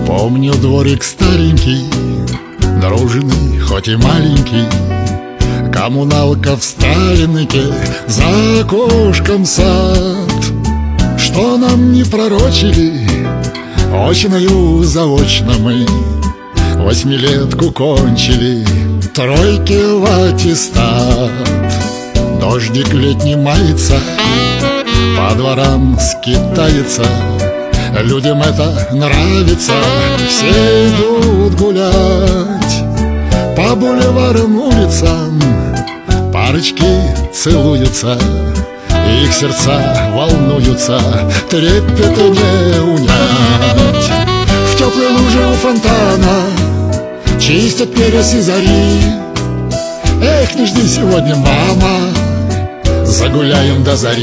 Помню дворик старенький, дружный, хоть и маленький, коммуналка в Сталинке, за окошком сад. Что нам не пророчили, очною заочно мы восьмилетку кончили, тройки в аттестат. Дождик летний мается, по дворам скитается, людям это нравится, все идут гулять. По бульварам, улицам парочки целуются, их сердца волнуются, трепета не унять. В теплой луже у фонтана чистят перец и зари. Эх, не жди сегодня, мама, загуляем до зари.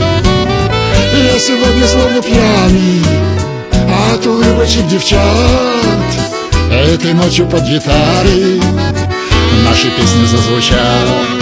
Я сегодня словно пьяный от улыбочек девчат. Этой ночью под гитары наши песни зазвучат.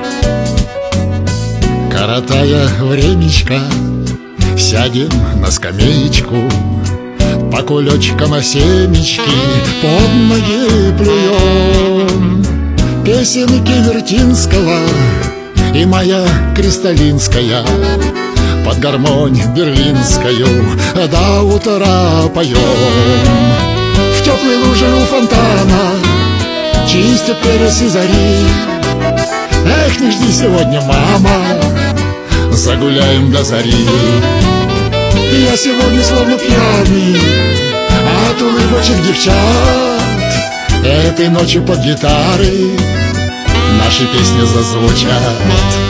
Коротая времечко, сядем на скамеечку, по кулечкам семечки под ноги плюем. Песенки Вертинского и моя Кристалинская под гармонь берлинскую до утра поем. В теплой луже у фонтана чистят перец и зари. Эх, не жди сегодня, мама, загуляем до зари. Я сегодня словно пьяный от улыбочек девчат. Этой ночью под гитары наши песни зазвучат.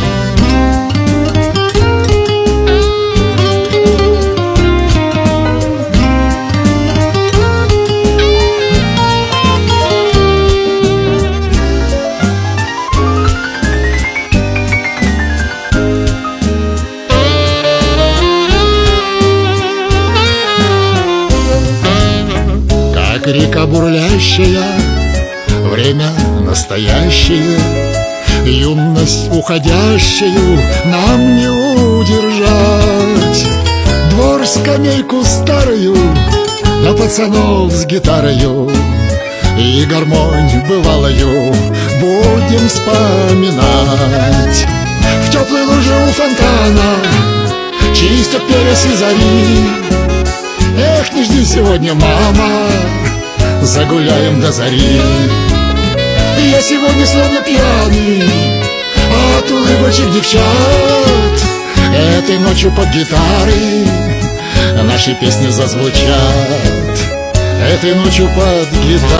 Река бурлящая, время настоящее, юность уходящую нам не удержать. Двор, скамейку старую, на пацанов с гитарою и гармонь бывалою будем вспоминать. В теплой луже у фонтана чистят перец и зари. Эх, не жди сегодня, мама, загуляем до зари. Я сегодня словно пьяный от улыбочек девчат. Этой ночью под гитары наши песни зазвучат. Этой ночью под гитары